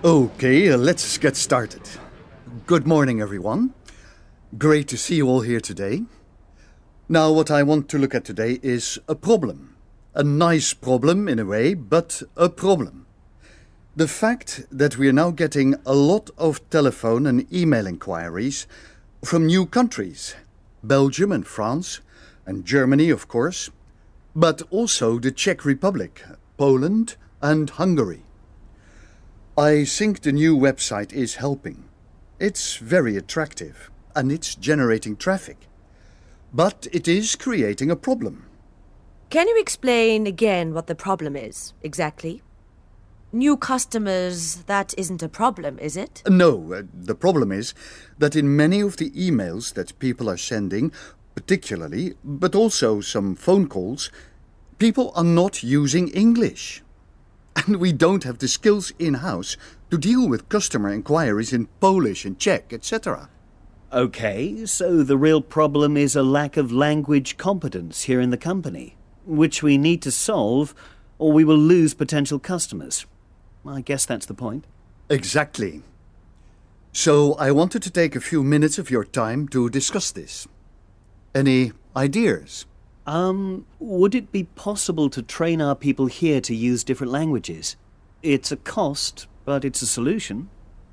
Okay, let's get started. Good morning, everyone. Great to see you all here today. Now, what I want to look at today is a problem. A nice problem in a way, but a problem. The fact that we are now getting a lot of telephone and email inquiries from new countries. Belgium and France, and Germany, of course, but also the Czech Republic, Poland and Hungary. I think the new website is helping. It's very attractive and it's generating traffic. But it is creating a problem. Can you explain again what the problem is, exactly? New customers, that isn't a problem, is it? No, the problem is that in many of the emails that people are sending, particularly, but also some phone calls, people are not using English. And we don't have the skills in-house to deal with customer inquiries in Polish and Czech, etc. Okay, so the real problem is a lack of language competence here in the company, which we need to solve, or we will lose potential customers. I guess that's the point. Exactly. So I wanted to take a few minutes of your time to discuss this. Any ideas? Would it be possible to train our people here to use different languages? It's a cost, but it's a solution.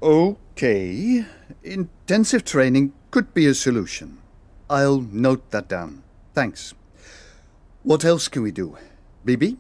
Okay. Intensive training could be a solution. I'll note that down. Thanks. What else can we do? Bibi?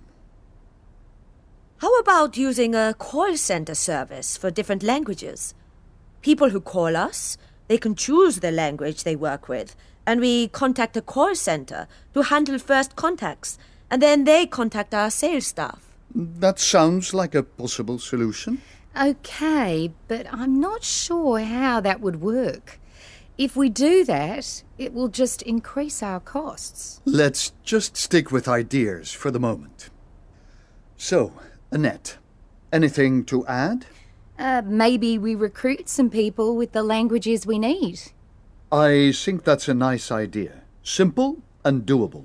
How about using a call center service for different languages? People who call us, they can choose the language they work with, and we contact a call center to handle first contacts, and then they contact our sales staff. That sounds like a possible solution. Okay, but I'm not sure how that would work. If we do that, it will just increase our costs. Let's just stick with ideas for the moment. So, Annette, anything to add? Maybe we recruit some people with the languages we need. I think that's a nice idea. Simple and doable.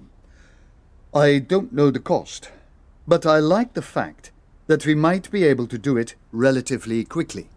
I don't know the cost, but I like the fact that we might be able to do it relatively quickly.